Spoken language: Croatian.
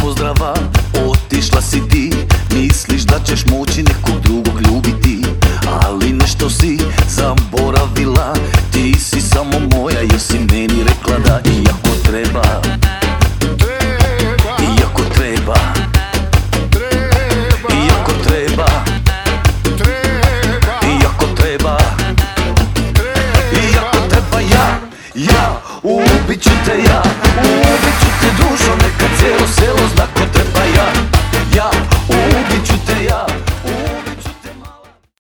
pozdrava, otišla si ti. Misliš da ćeš moći nekog drugog ljubiti, ali nešto si zaboravila. Ti si samo moja jer si meni rekla da iako treba, iako treba, iako treba, iako treba, iako treba, ja ubit ću te, ja ubit ću te dušo, neka cijelo selo zna ko